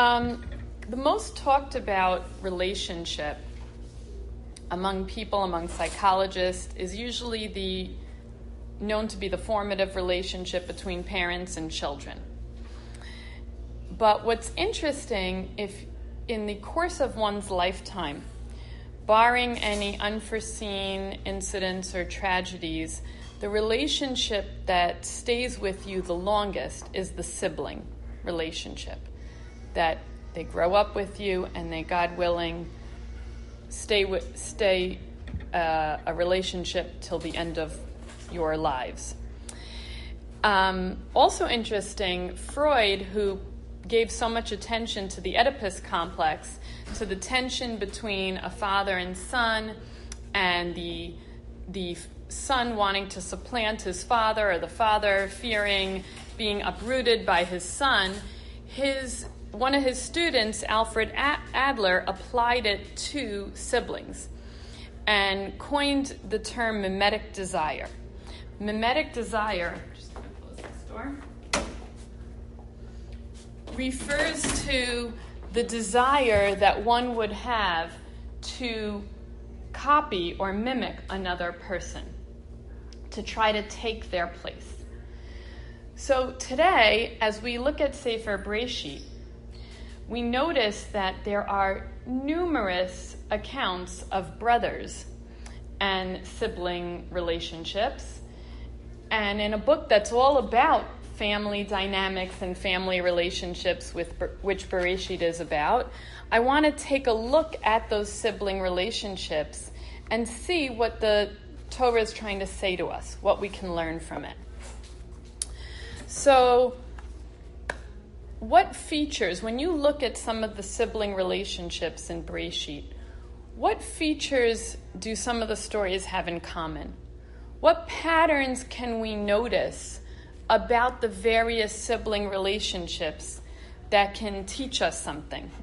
The most talked about relationship among people, among psychologists, is usually known to be the formative relationship between parents and children. But what's interesting, if in the course of one's lifetime, barring any unforeseen incidents or tragedies, the relationship that stays with you the longest is the sibling relationship. That they grow up with you and they, God willing, stay a relationship till the end of your lives. Also interesting, Freud, who gave so much attention to the Oedipus complex, to the tension between a father and son, and the son wanting to supplant his father, or the father fearing being uprooted by his son, one of his students, Alfred Adler, applied it to siblings and coined the term mimetic desire. Mimetic desire, just going to close this door, refers to the desire that one would have to copy or mimic another person, to try to take their place. So today, as we look at Sefer Breshit, we notice that there are numerous accounts of brothers and sibling relationships. And in a book that's all about family dynamics and family relationships, which Bereshit is about, I want to take a look at those sibling relationships and see what the Torah is trying to say to us, what we can learn from it. So, what features, when you look at some of the sibling relationships in Bereshit, what features do some of the stories have in common? What patterns can we notice about the various sibling relationships that can teach us something?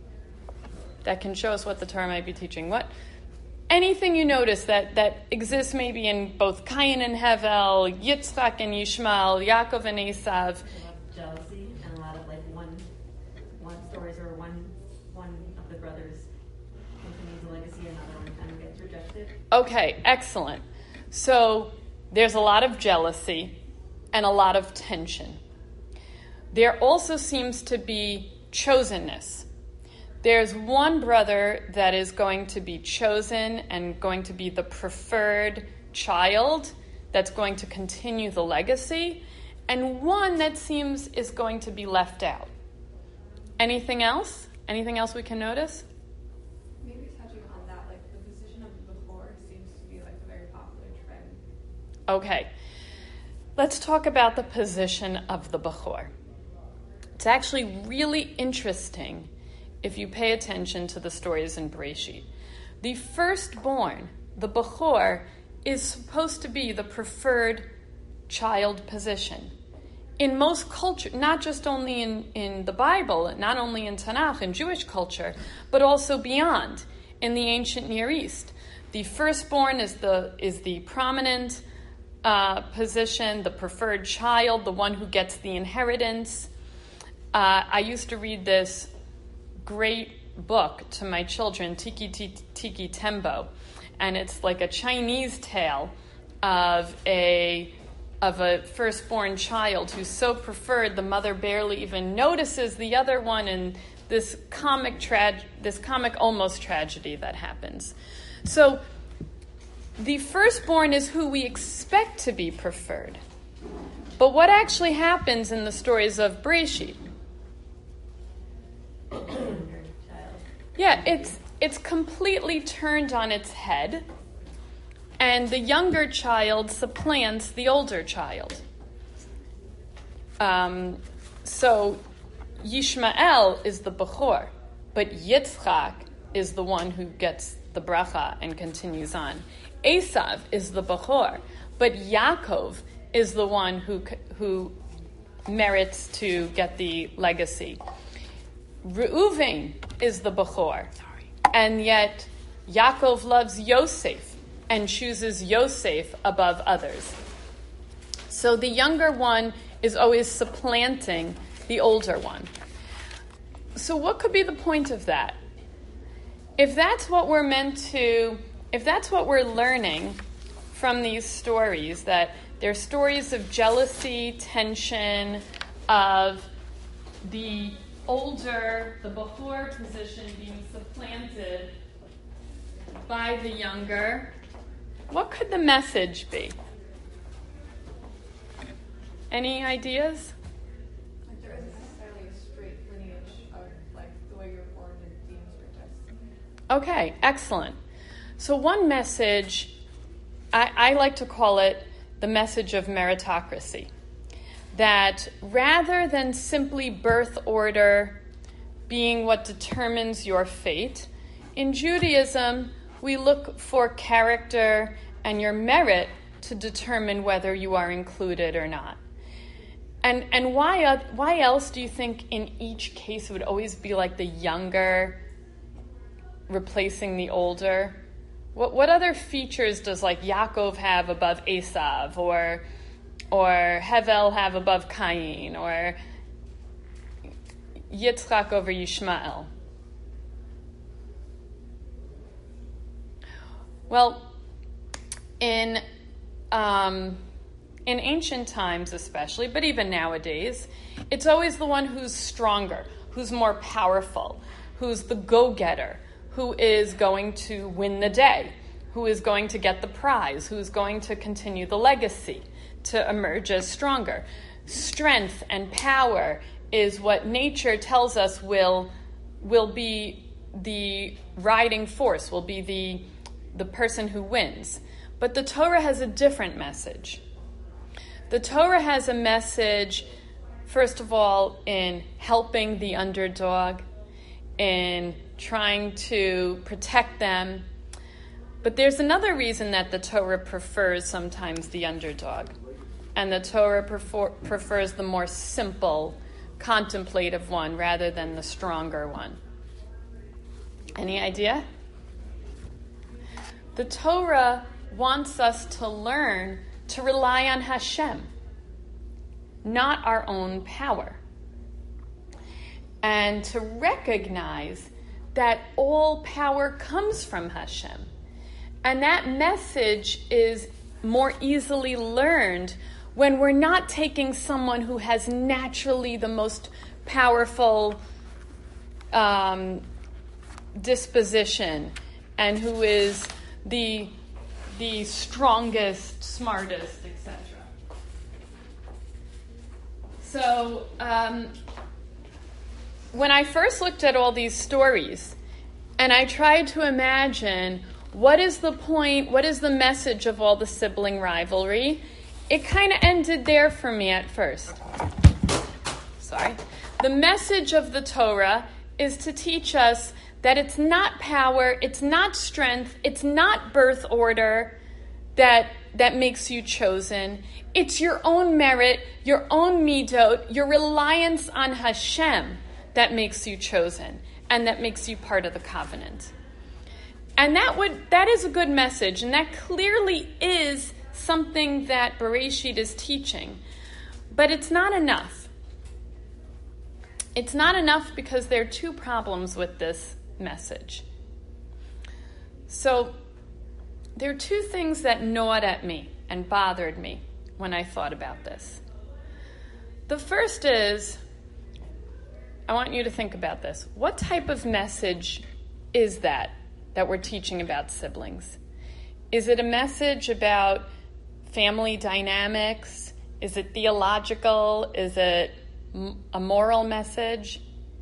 That can show us what the Torah might be teaching. Anything you notice that exists maybe in both Cain and Hevel, Yitzchak and Yishmael, Yaakov and Esav. Jealousy and a lot of one stories or one of the brothers continues a legacy, another one kind of gets rejected. Okay, excellent. So there's a lot of jealousy and a lot of tension. There also seems to be chosenness. There's one brother that is going to be chosen and going to be the preferred child that's going to continue the legacy, and one that seems is going to be left out. Anything else? Anything else we can notice? Maybe touching on that, the position of the Bechor seems to be a very popular trend. Okay. Let's talk about the position of the Bechor. It's actually really interesting if you pay attention to the stories in Bereshit. The firstborn, the Bechor, is supposed to be the preferred child position. In most culture, not just only in the Bible, not only in Tanakh, in Jewish culture, but also beyond, in the ancient Near East. The firstborn is the prominent position, the preferred child, the one who gets the inheritance. I used to read this great book to my children, Tiki Tiki Tembo, and it's like a Chinese tale of a firstborn child who's so preferred the mother barely even notices the other one, and this comic almost tragedy that happens. So the firstborn is who we expect to be preferred. But what actually happens in the stories of Bereshit? Yeah, it's completely turned on its head, and the younger child supplants the older child. So Yishmael is the Bechor, but Yitzchak is the one who gets the bracha and continues on. Esav is the Bechor, but Yaakov is the one who merits to get the legacy. Reuven is the Bechor, and yet Yaakov loves Yosef and chooses Yosef above others. So the younger one is always supplanting the older one. So what could be the point of that? If that's what we're learning from these stories, that they're stories of jealousy, tension, of the older, the Bechor position being supplanted by the younger, what could the message be? Any ideas? Like there isn't necessarily a straight lineage of like the way you're born and themes or tests. Okay, excellent. So one message, I like to call it the message of meritocracy. That rather than simply birth order being what determines your fate, in Judaism, we look for character and your merit to determine whether you are included or not. And why else do you think in each case it would always be like the younger replacing the older? What other features does like Yaakov have above Esav, or Hevel have above Cain, or Yitzchak over Yishmael? Well, in ancient times especially, but even nowadays, it's always the one who's stronger, who's more powerful, who's the go-getter, who is going to win the day, who is going to get the prize, who's going to continue the legacy, to emerge as stronger. Strength and power is what nature tells us will be the riding force, will be the person who wins. But the Torah has a different message. The Torah has a message, first of all, in helping the underdog, in trying to protect them. But there's another reason that the Torah prefers sometimes the underdog. And the Torah prefers the more simple, contemplative one rather than the stronger one. Any idea? The Torah wants us to learn to rely on Hashem, not our own power. And to recognize that all power comes from Hashem. And that message is more easily learned when we're not taking someone who has naturally the most powerful disposition and who is the strongest, smartest, etc. So when I first looked at all these stories and I tried to imagine what is the point, what is the message of all the sibling rivalry, it kind of ended there for me at first. Sorry. The message of the Torah is to teach us that it's not power, it's not strength, it's not birth order that makes you chosen. It's your own merit, your own midot, your reliance on Hashem that makes you chosen and that makes you part of the covenant. And that is a good message, and that clearly is something that Bereshit is teaching. But it's not enough. It's not enough because there are two problems with this message. So there are two things that gnawed at me and bothered me when I thought about this. The first is, I want you to think about this. What type of message is that we're teaching about siblings? Is it a message about family dynamics? Is it theological? Is it a moral message?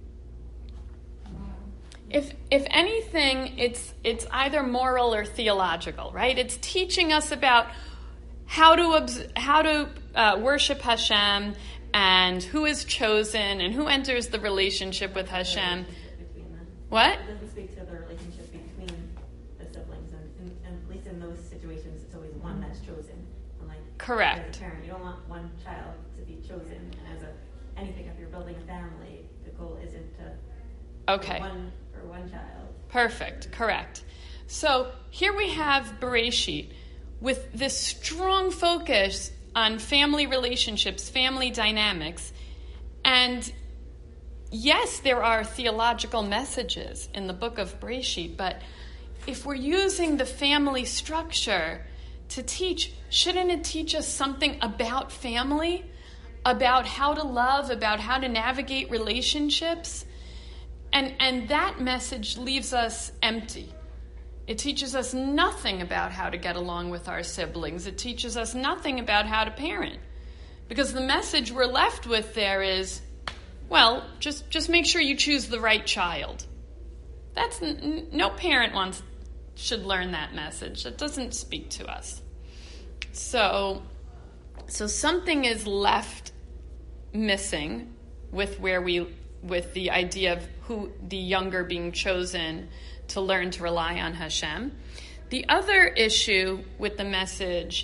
If anything, it's either moral or theological, right? It's teaching us about how to worship Hashem and who is chosen and who enters the relationship with Hashem. What? It doesn't speak to the relationship between the siblings, and at least in those situations, it's always one that's chosen. And like, correct. As a parent, you don't want one child to be chosen, and as anything, if you're building a family, the goal isn't to one child. Perfect, correct. So here we have Bereshit with this strong focus on family relationships, family dynamics, and yes, there are theological messages in the book of Breshit, but if we're using the family structure to teach, shouldn't it teach us something about family, about how to love, about how to navigate relationships? And that message leaves us empty. It teaches us nothing about how to get along with our siblings. It teaches us nothing about how to parent. Because the message we're left with there is, well, just make sure you choose the right child. That's no parent should learn that message. That doesn't speak to us. So something is left missing with the idea of who the younger being chosen to learn to rely on Hashem. The other issue with the message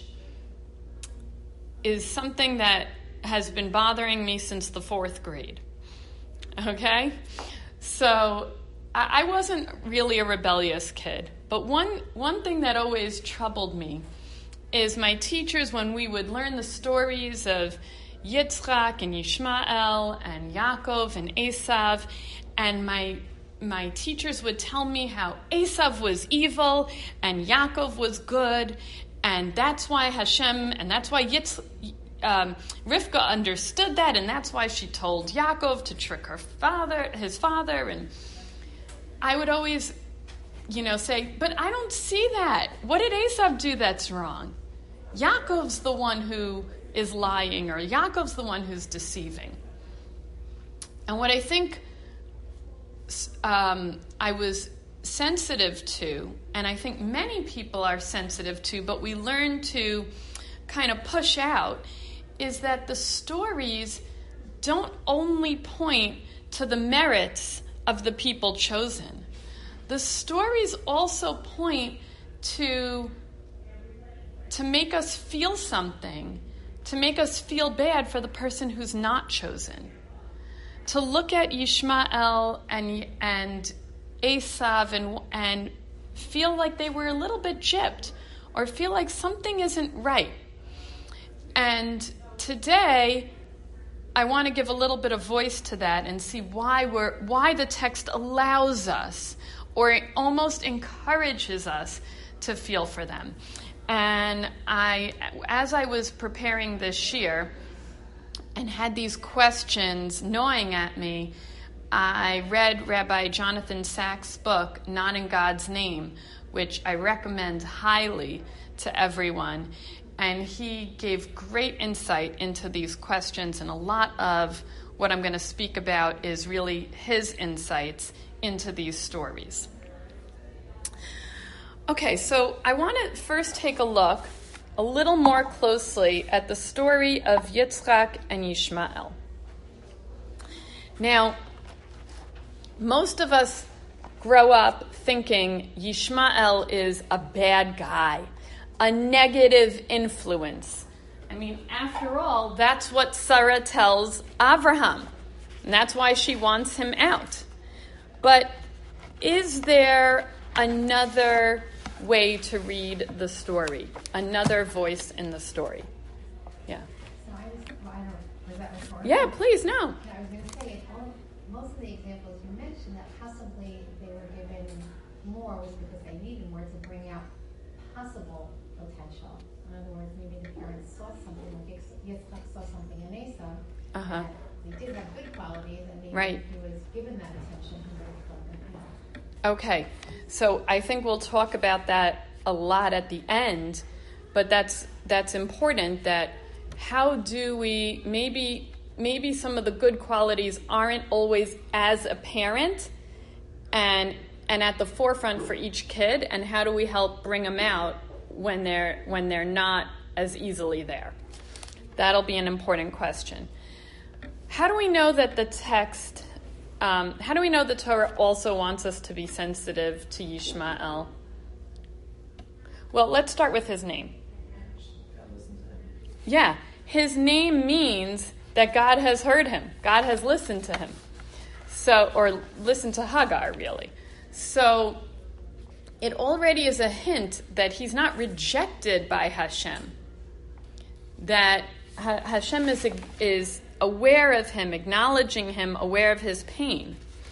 is something that has been bothering me since the 4th grade. Okay? So I wasn't really a rebellious kid, but one thing that always troubled me is my teachers, when we would learn the stories of Yitzchak and Yishmael and Yaakov and Esav, and my teachers would tell me how Esav was evil and Yaakov was good, and that's why Hashem, and that's why Rivka understood that, and that's why she told Yaakov to trick his father, and I would always, say, but I don't see that. What did Esav do that's wrong? Yaakov's the one who is lying, or Yaakov's the one who's deceiving. And what I think I was sensitive to, and I think many people are sensitive to, but we learn to kind of push out, is that the stories don't only point to the merits of the people chosen. The stories also point to make us feel something, to make us feel bad for the person who's not chosen. To look at Yishmael and Esav and feel like they were a little bit gypped, or feel like something isn't right. And today, I want to give a little bit of voice to that and see why the text allows us, or it almost encourages us to feel for them. And as I was preparing this shir and had these questions gnawing at me, I read Rabbi Jonathan Sachs' book, Not in God's Name, which I recommend highly to everyone. And he gave great insight into these questions, and a lot of what I'm going to speak about is really his insights into these stories. Okay, so I want to first take a look a little more closely at the story of Yitzchak and Yishmael. Now, most of us grow up thinking Yishmael is a bad guy, a negative influence. I mean, after all, that's what Sarah tells Avraham, and that's why she wants him out. But is there another way to read the story, another voice in the story? Yeah. So was that recorded? Yeah, please, no. Yeah, I was going to say, most of the examples you mentioned that possibly they were given more was because they needed more to bring out possible potential. In other words, maybe the parents saw something, like Yitzchak saw something in Esau, that they did have good qualities, and maybe Right. he was given that attention, he would have felt that. Okay, so I think we'll talk about that a lot at the end, but that's important, that how do we, maybe some of the good qualities aren't always as apparent and at the forefront for each kid, and how do we help bring them out when they're not as easily there? That'll be an important question. How do we know that the text, how do we know the Torah also wants us to be sensitive to Yishmael? Well, let's start with his name. Yeah, his name means that God has heard him. God has listened to him. So, or listened to Hagar, really. So, it already is a hint that he's not rejected by Hashem. That Hashem is aware of him, acknowledging him, aware of his pain.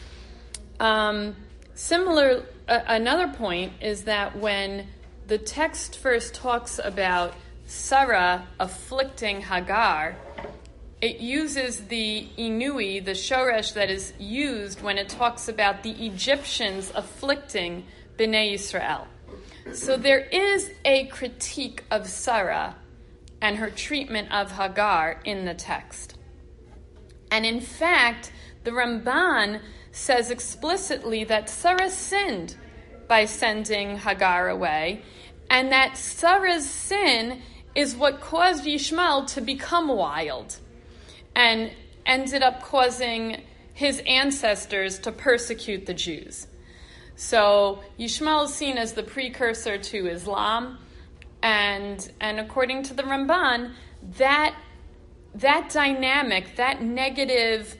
Another point is that when the text first talks about Sarah afflicting Hagar, it uses the inui, the shoresh that is used when it talks about the Egyptians afflicting Bnei Yisrael. So there is a critique of Sarah and her treatment of Hagar in the text. And in fact, the Ramban says explicitly that Sarah sinned by sending Hagar away, and that Sarah's sin is what caused Yishmael to become wild and ended up causing his ancestors to persecute the Jews. So Yishmael is seen as the precursor to Islam, and according to the Ramban, that dynamic, that negative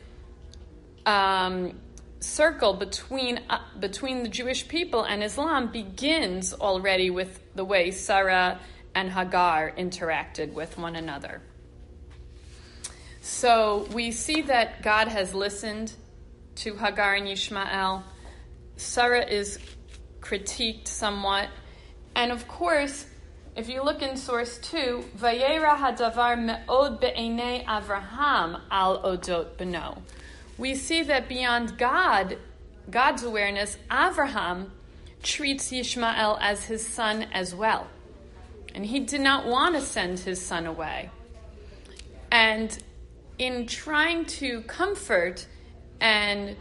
circle between the Jewish people and Islam begins already with the way Sarah and Hagar interacted with one another. So we see that God has listened to Hagar and Yishmael. Sarah is critiqued somewhat. And of course, if you look in source 2, Vayera hadavar me'od be'enei Avraham al odot beno. We see that beyond God's awareness, Avraham treats Yishmael as his son as well. And he did not want to send his son away. And in trying to comfort and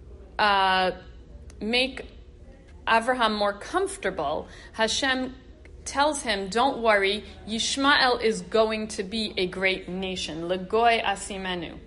make Avraham more comfortable, Hashem tells him, don't worry, Yishmael is going to be a great nation. Legoy asimenu.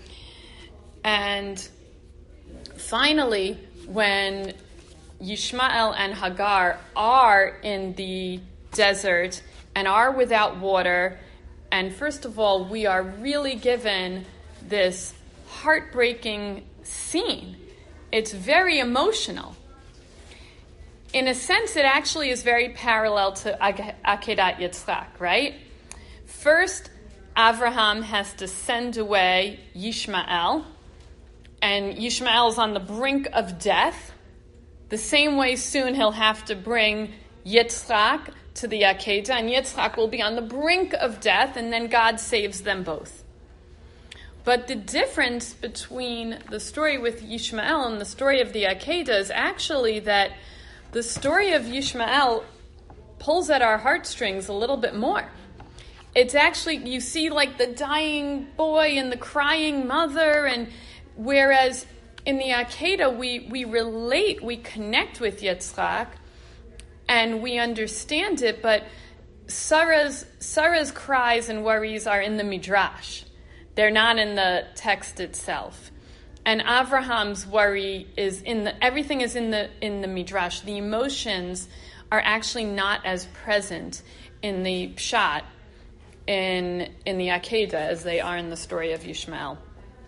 And finally, when Yishmael and Hagar are in the desert and are without water, and first of all, we are really given this heartbreaking scene. It's very emotional. In a sense, it actually is very parallel to Akedat Yitzchak, right? First, Avraham has to send away Yishmael, and Yishmael is on the brink of death. The same way soon he'll have to bring Yitzchak to the Akedah, and Yitzchak will be on the brink of death, and then God saves them both. But the difference between the story with Yishmael and the story of the Akedah is actually that the story of Yishmael pulls at our heartstrings a little bit more. It's actually, you see like the dying boy and the crying mother, and whereas in the Akedah we relate, we connect with Yitzchak, and we understand it, but Sarah's cries and worries are in the Midrash. They're not in the text itself. And Avraham's worry is everything is in the Midrash. The emotions are actually not as present in the Pshat, in the Akedah, as they are in the story of Yishmael.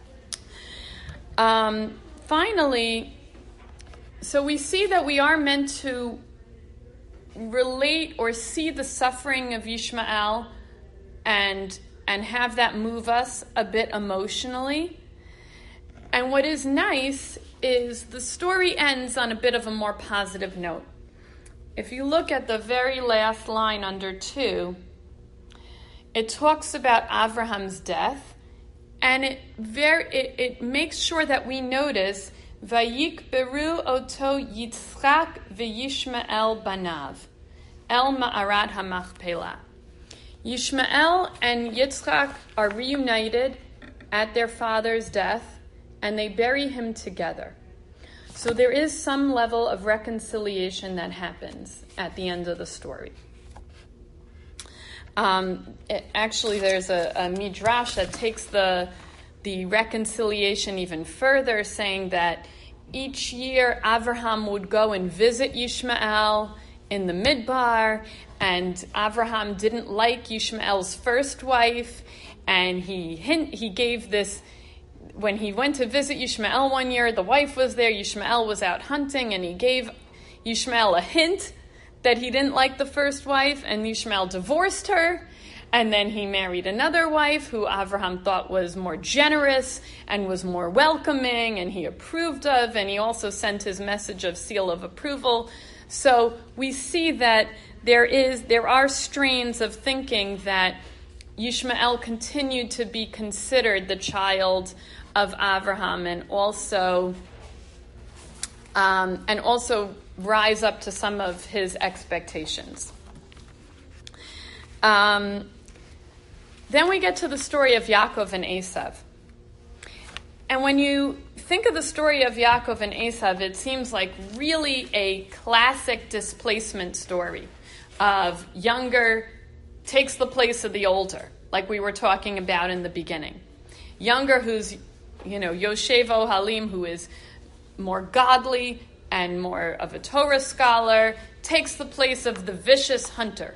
Finally, so we see that we are meant to relate or see the suffering of Yishmael and have that move us a bit emotionally. And what is nice is the story ends on a bit of a more positive note. If you look at the very last line under 2, it talks about Avraham's death, and it makes sure that we notice Vayikberu oto Yitzchak v'Yishmael banav el ma'arat hamachpelah. Yishmael and Yitzchak are reunited at their father's death, and they bury him together. So there is some level of reconciliation that happens at the end of the story. Actually, there's a midrash that takes the reconciliation even further, saying that each year Avraham would go and visit Yishmael in the Midbar, and Avraham didn't like Yishmael's first wife, and he gave this. When he went to visit Yishmael one year, the wife was there, Yishmael was out hunting, and he gave Yishmael a hint that he didn't like the first wife, and Yishmael divorced her, And then he married another wife who Avraham thought was more generous and was more welcoming and he approved of, and he also sent his message of seal of approval. So we see that there are strains of thinking that Yishmael continued to be considered the child of Avraham and also rise up to some of his expectations. Then we get to the story of Yaakov and Esav. And when you think of the story of Yaakov and Esav, it seems like really a classic displacement story of younger takes the place of the older, like we were talking about in the beginning. Younger who's, Yoshevo Halim, who is more godly and more of a Torah scholar, takes the place of the vicious hunter.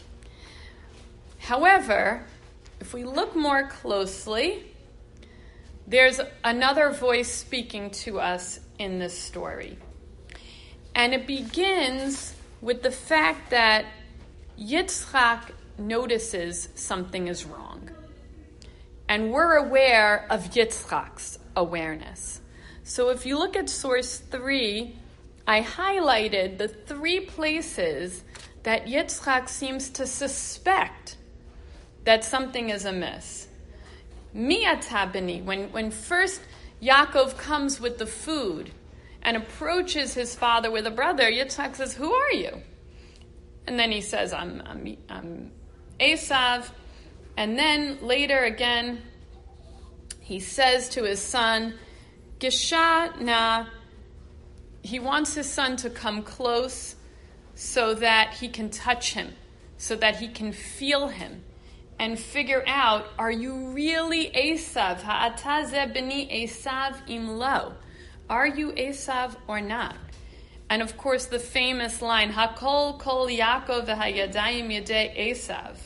However, if we look more closely, there's another voice speaking to us in this story. And it begins with the fact that Yitzchak notices something is wrong. And we're aware of Yitzchak's awareness. So if you look at source 3, I highlighted the 3 places that Yitzchak seems to suspect that something is amiss. Mi'ata b'ni, when first Yaakov comes with the food and approaches his father with a brother, Yitzchak says, "Who are you?" And then he says, I'm Esav. And then later again, he says to his son, Gisha na, he wants his son to come close so that he can touch him, so that he can feel him and figure out, are you really Esav? Ha'ata ze b'ni Esav im lo. Are you Esav or not? And of course the famous line, Hakol kol Yaakov v'hayadayim yedei Esav.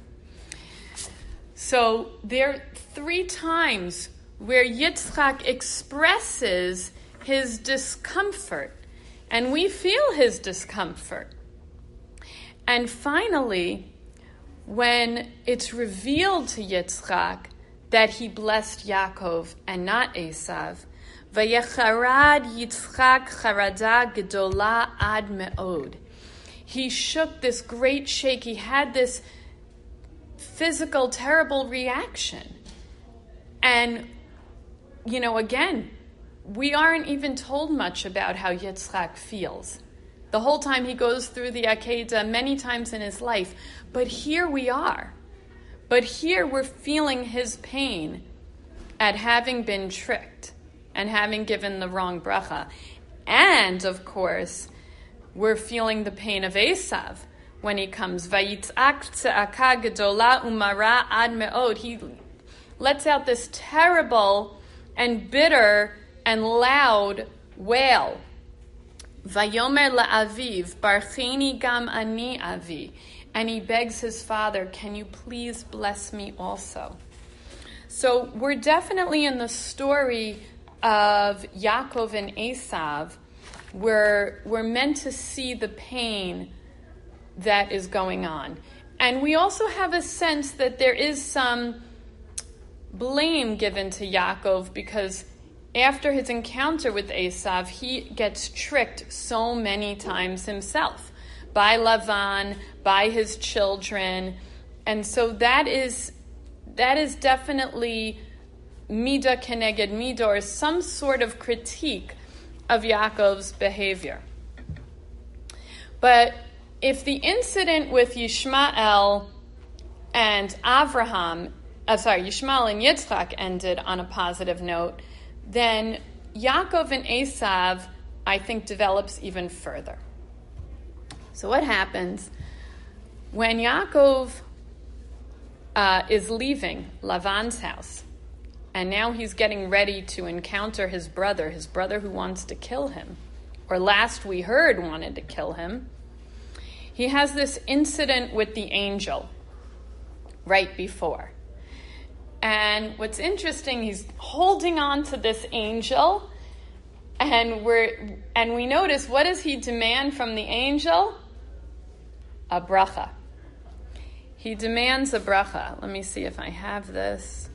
So there are 3 times where Yitzchak expresses his discomfort, and we feel his discomfort. And finally, when it's revealed to Yitzchak that he blessed Yaakov and not Esav, Vayecharad Yitzchak charada gedola ad me'od. He shook this great shake. He had this physical, terrible reaction. And, again, we aren't even told much about how Yitzchak feels. The whole time he goes through the Akedah many times in his life. But here we are. But here we're feeling his pain at having been tricked and having given the wrong bracha. And, of course, we're feeling the pain of Esav when he comes. Vayitzak tza'aka gedola umara ad me'od. He lets out this terrible and bitter and loud wail. Vayomer la'aviv, barcheni gam ani avi. And he begs his father, can you please bless me also? So we're definitely in the story of Yaakov and Esav. We're meant to see the pain that is going on. And we also have a sense that there is some blame given to Yaakov because after his encounter with Esav, he gets tricked so many times himself by Lavan, by his children. And so that is definitely Midah keneged Midah, or some sort of critique of Yaakov's behavior. But if the incident with Yishmael and Yishmael and Yitzchak ended on a positive note, then Yaakov and Esav, I think, develops even further. So what happens when Yaakov is leaving Lavan's house, and now he's getting ready to encounter his brother who wants to kill him, or last we heard wanted to kill him. He has this incident with the angel right before. And what's interesting, he's holding on to this angel, and we notice, what does he demand from the angel? A bracha. He demands a bracha. Let me see if I have this.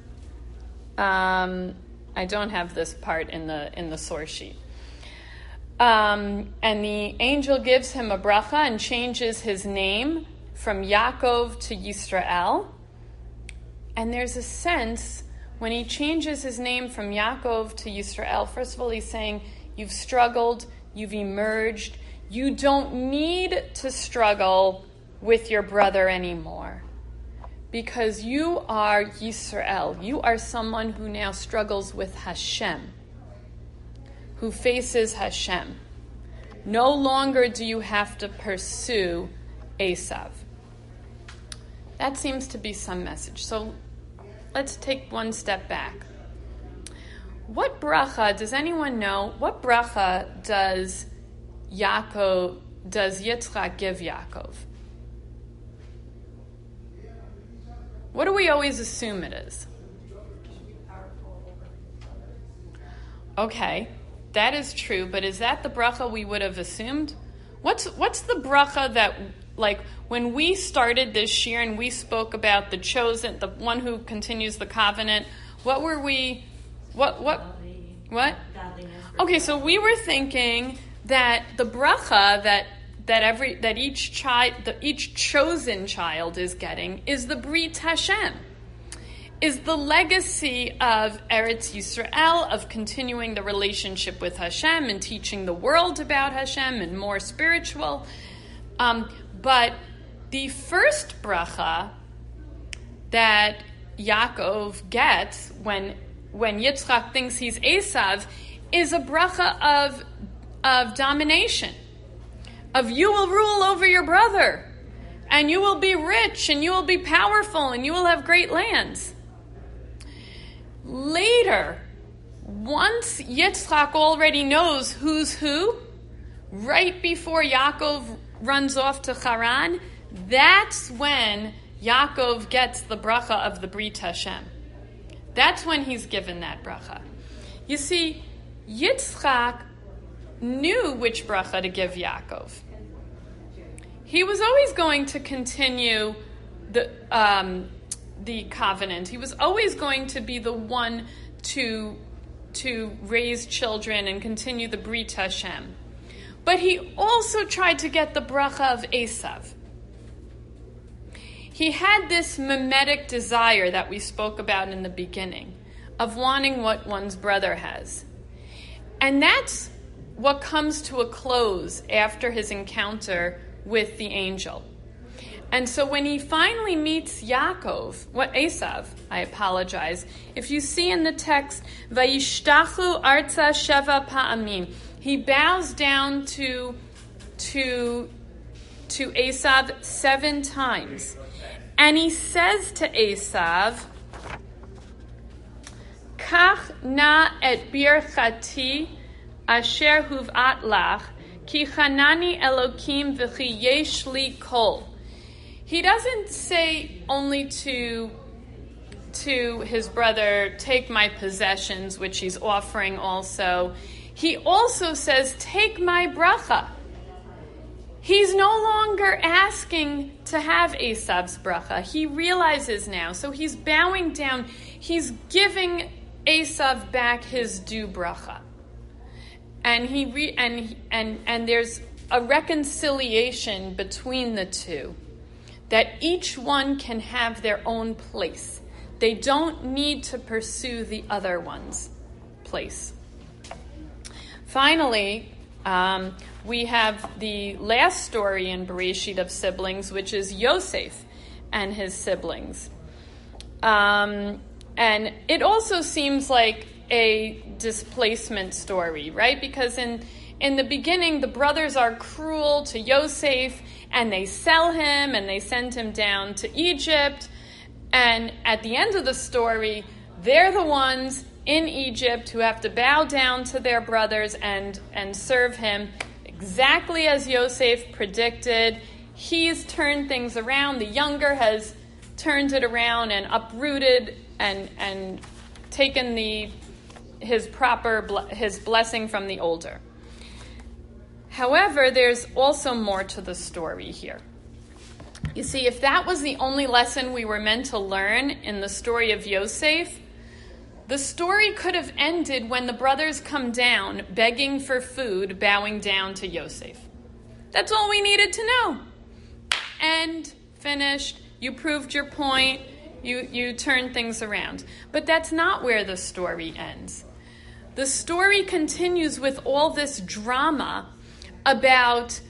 I don't have this part in the source sheet. And the angel gives him a bracha and changes his name from Yaakov to Yisrael. And there's a sense when he changes his name from Yaakov to Yisrael, first of all, he's saying, you've struggled, you've emerged, you don't need to struggle with your brother anymore. Because you are Yisrael. You are someone who now struggles with Hashem, who faces Hashem. No longer do you have to pursue Esav. That seems to be some message. So let's take one step back. What bracha, does anyone know, what bracha does Yitzchak give Yaakov? What do we always assume it is? Okay, that is true, but is that the bracha we would have assumed? What's the bracha that, like, when we started this year and we spoke about the chosen, the one who continues the covenant, what were we, what? Okay, so we were thinking that the bracha that each chosen child is getting is the Brit Hashem, is the legacy of Eretz Yisrael, of continuing the relationship with Hashem and teaching the world about Hashem and more spiritual. But the first bracha that Yaakov gets when Yitzchak thinks he's Esav is a bracha of domination. Of you will rule over your brother, and you will be rich, and you will be powerful, and you will have great lands. Later, once Yitzchak already knows who's who, right before Yaakov runs off to Haran, that's when Yaakov gets the bracha of the Brit Hashem. That's when he's given that bracha. You see, Yitzchak knew which bracha to give Yaakov. He was always going to continue the covenant. He was always going to be the one to raise children and continue the Brit Hashem. But he also tried to get the bracha of Esav. He had this mimetic desire that we spoke about in the beginning of wanting what one's brother has. And that's what comes to a close after his encounter with the angel. And so when he finally meets Esav, I apologize. If you see in the text, Vayishtachu arza sheva pa'amim, he bows down to Esav 7 times. And he says to Esav, Kach na et birchati asher huv'at lach, ki chanani Elokim v'chi yesh li kol. He doesn't say only to his brother, take my possessions, which he's offering also. He also says, take my bracha. He's no longer asking to have Esav's bracha. He realizes now, so he's bowing down. He's giving Esav back his due bracha. And and there's a reconciliation between the two, that each one can have their own place. They don't need to pursue the other one's place. Finally, we have the last story in Bereshit of siblings, which is Yosef and his siblings. And it also seems like a displacement story, right? Because in the beginning, the brothers are cruel to Yosef, and they sell him, and they send him down to Egypt. And at the end of the story, they're the ones in Egypt who have to bow down to their brothers and serve him exactly as Yosef predicted. He's turned things around. The younger has turned it around and uprooted and taken his blessing from the older. However, there's also more to the story here. You see, if that was the only lesson we were meant to learn in the story of Yosef, the story could have ended when the brothers come down, begging for food, bowing down to Yosef. That's all we needed to know. End, finished, you proved your point, you turned things around. But that's not where the story ends. The story continues with all this drama about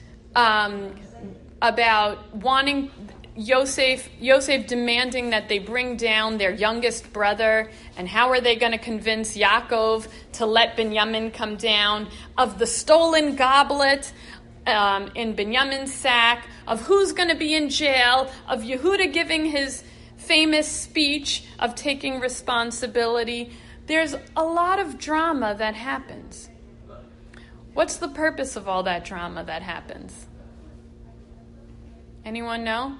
wanting Yosef demanding that they bring down their youngest brother, and how are they going to convince Yaakov to let Binyamin come down, of the stolen goblet in Binyamin's sack, of who's going to be in jail, of Yehuda giving his famous speech of taking responsibility. There's a lot of drama that happens. What's the purpose of all that drama that happens? Anyone know?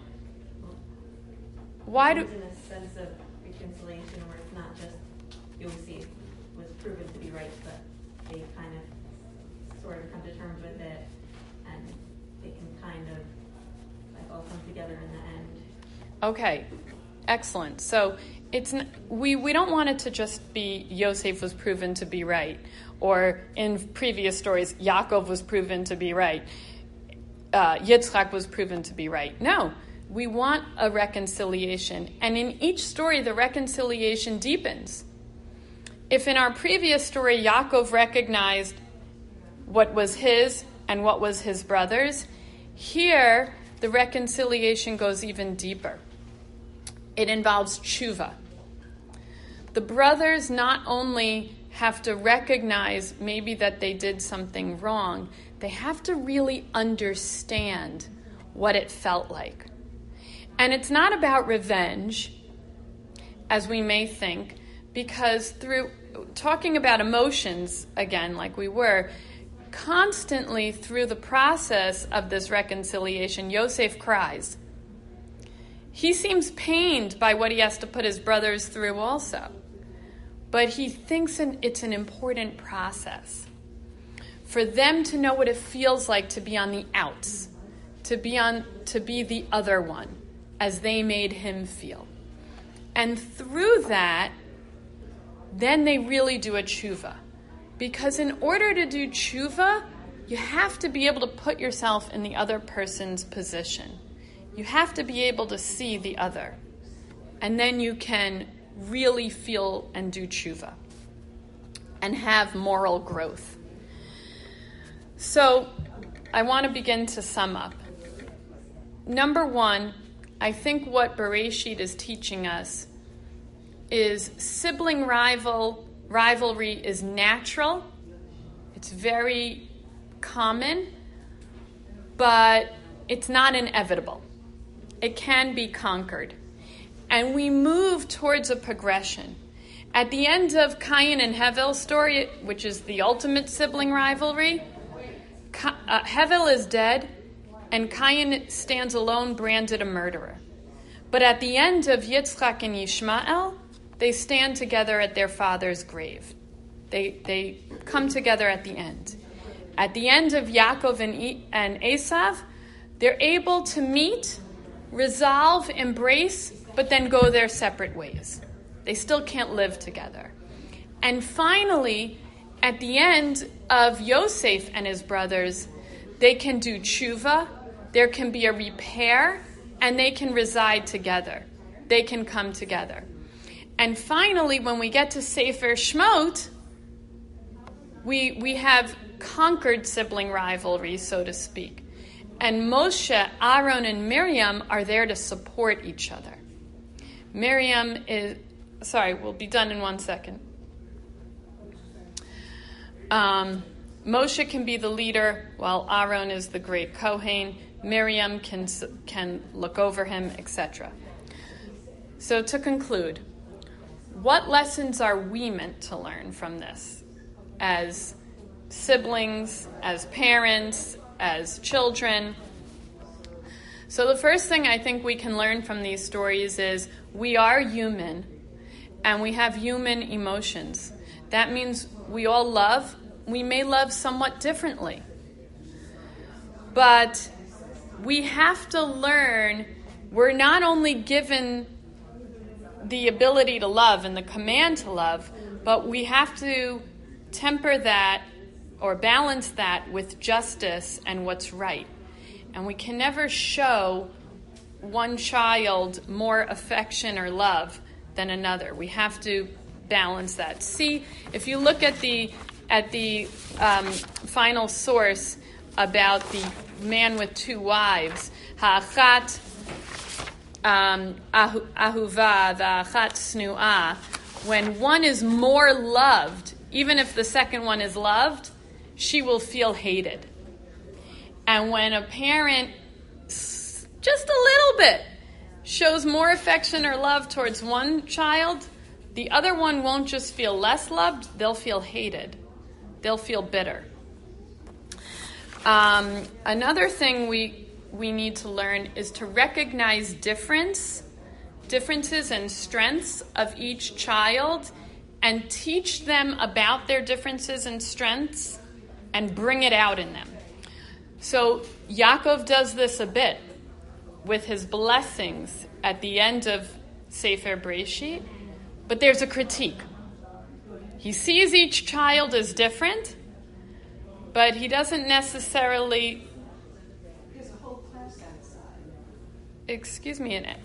Why do... In a sense of reconciliation where it's not just Yosef was proven to be right, but they kind of sort of come to terms with it, and they can kind of like all come together in the end. Okay, excellent. So we don't want it to just be Yosef was proven to be right, or in previous stories, Yaakov was proven to be right, Yitzchak was proven to be right. No, we want a reconciliation. And in each story, the reconciliation deepens. If in our previous story, Yaakov recognized what was his and what was his brother's, here the reconciliation goes even deeper. It involves tshuva. The brothers not only have to recognize maybe that they did something wrong, they have to really understand what it felt like. And it's not about revenge, as we may think, because through talking about emotions, again, like we were, constantly through the process of this reconciliation, Yosef cries. He seems pained by what he has to put his brothers through also. But he thinks it's an important process for them to know what it feels like to be on the outs, to be the other one, as they made him feel. And through that, then they really do a tshuva. Because in order to do tshuva, you have to be able to put yourself in the other person's position. You have to be able to see the other. And then you can really feel and do tshuva and have moral growth. So I want to begin to sum up. Number one, I think what Bereshit is teaching us is sibling rivalry is natural. It's very common, but it's not inevitable. It can be conquered. And we move towards a progression. At the end of Cain and Hevel's story, which is the ultimate sibling rivalry, Hevel is dead, and Cain stands alone, branded a murderer. But at the end of Yitzchak and Yishmael, they stand together at their father's grave. They come together at the end. At the end of Yaakov and Esav, they're able to meet, resolve, embrace, but then go their separate ways. They still can't live together. And finally, at the end of Yosef and his brothers, they can do tshuva, there can be a repair, and they can reside together. They can come together. And finally, when we get to Sefer Shmot, we have conquered sibling rivalry, so to speak. And Moshe, Aaron, and Miriam are there to support each other. We'll be done in 1 second. Moshe can be the leader, while Aaron is the great Kohen. Miriam can look over him, etc. So to conclude, what lessons are we meant to learn from this as siblings, as parents, as children? So the first thing I think we can learn from these stories is we are human and we have human emotions. That means we all love. We may love somewhat differently. But we have to learn we're not only given the ability to love and the command to love, but we have to temper that or balance that with justice and what's right. And we can never show one child more affection or love than another. We have to balance that. See, if you look at the final source about the man with two wives, ha'achat ahuva v'achat snu'ah, when one is more loved, even if the second one is loved, she will feel hated. And when a parent just a little bit shows more affection or love towards one child, the other one won't just feel less loved, they'll feel hated. They'll feel bitter. Another thing we need to learn is to recognize differences and strengths of each child and teach them about their differences and strengths and bring it out in them. So Yaakov does this a bit with his blessings at the end of Sefer Breshit, but there's a critique. He sees each child as different, but he doesn't necessarily... There's a whole class outside. Excuse me a minute.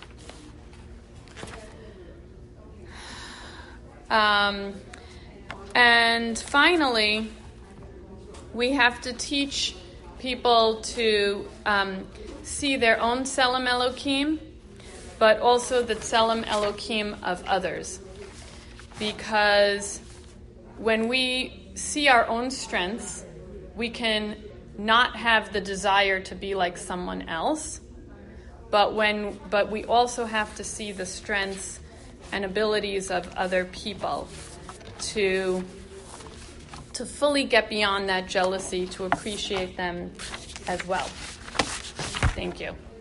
And finally, we have to teach people to see their own Tselem Elokim, but also the Tselem Elokim of others. Because when we see our own strengths, we can not have the desire to be like someone else, but we also have to see the strengths and abilities of other people to fully get beyond that jealousy, to appreciate them as well. Thank you.